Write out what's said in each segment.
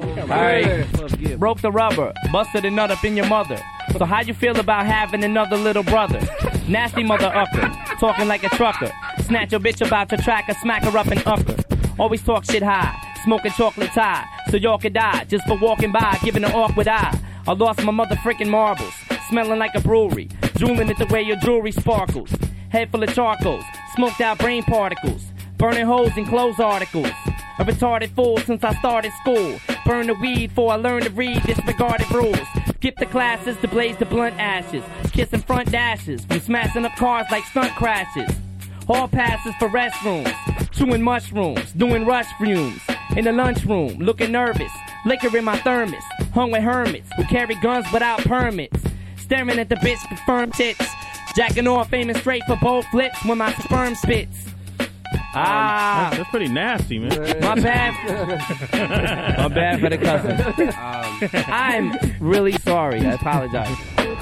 Alright, broke the rubber, busted a nut up in your mother. So how you feel about having another little brother? Nasty mother upper, talking like a trucker. Snatch your bitch about to track her, smack her up and upper. Always talk shit high, smoking chocolate tie. So y'all could die, just for walking by, giving an awkward eye. I lost my mother freaking marbles, smelling like a brewery. Drooling at the way your jewelry sparkles. Head full of charcoals, smoked out brain particles. Burning holes in clothes articles. A retarded fool since I started school. Burn the weed before I learned to read disregarded rules. Skip the classes to blaze the blunt ashes. Kissing front dashes from smashing up cars like stunt crashes. Hall passes for restrooms. Chewing mushrooms, doing rush fumes. In the lunchroom, looking nervous. Liquor in my thermos. Hung with hermits who carry guns without permits. Staring at the bitch with firm tits. Jacking off, aiming straight for both flips when my sperm spits. That's pretty nasty, man. My bad. My bad for the cussing. I'm really sorry. I apologize.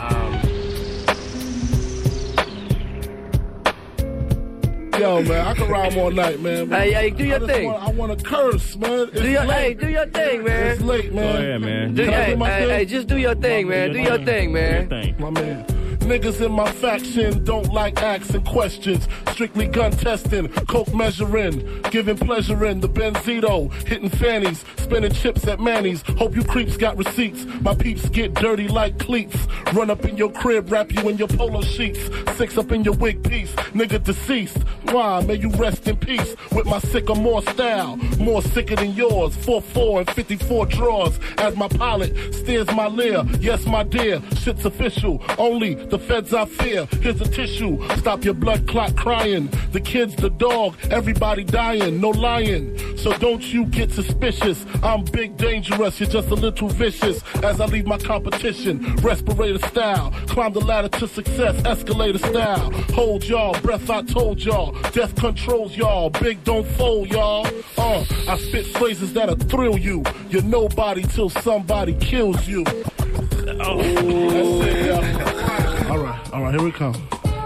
Yo, man, I can rhyme all night, man. Hey, do your thing. I want to curse, man. It's late. Do your thing, man. It's late, man. Oh, yeah, man. Hey, just do your thing, man. Do your thing, man. My man. Niggas in my faction don't like asking questions. Strictly gun testing, coke measuring, giving pleasure in the Benzito, hitting fannies, spinning chips at Manny's. Hope you creeps got receipts. My peeps get dirty like cleats. Run up in your crib, wrap you in your polo sheets. 6 up in your wig piece, nigga deceased. Why? May you rest in peace with my sicker more style, more sicker than yours. 4-4 and 54 drawers as my pilot steers my leer. Yes, my dear, shit's official. Only the feds I fear. Here's a tissue. Stop your blood clot crying. The kids, the dog, everybody dying. No lying. So don't you get suspicious. I'm big dangerous. You're just a little vicious. As I leave my competition, respirator style. Climb the ladder to success, escalator style. Hold y'all, breath I told y'all. Death controls y'all. Big don't fold y'all. I spit phrases that'll thrill you. You're nobody till somebody kills you. That's it, y'all. All right, here we come.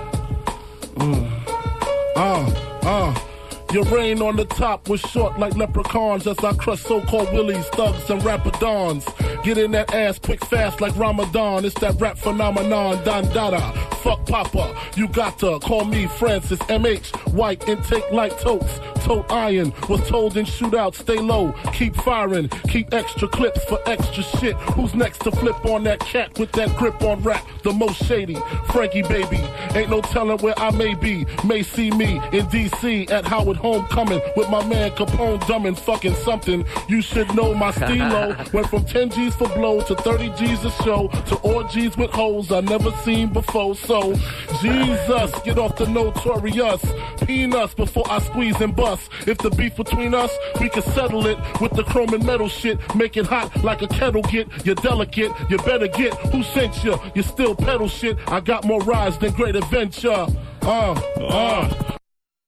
Your reign on the top was short like leprechauns as I crush so-called willies, thugs, and rapadons. Get in that ass quick, fast like Ramadan. It's that rap phenomenon, Don Dada. Fuck Papa, you got to call me Francis M.H. White, intake like totes. Tote iron, was told in shootout, stay low, keep firing, keep extra clips for extra shit. Who's next to flip on that cat with that grip on rap? The most shady, Frankie baby. Ain't no telling where I may be. May see me in D.C. at Howard Homecoming with my man Capone dumbing fucking something. You should know my stilo went from 10 G's for blow to 30 G's a show to orgies with hoes I never seen before. So, Jesus, get off the notorious peanuts before I squeeze and bust. If the beef between us, we can settle it with the chrome and metal shit. Make it hot like a kettle get. You're delicate, you better get who sent you. You still pedal shit. I got more rides than Great Adventure.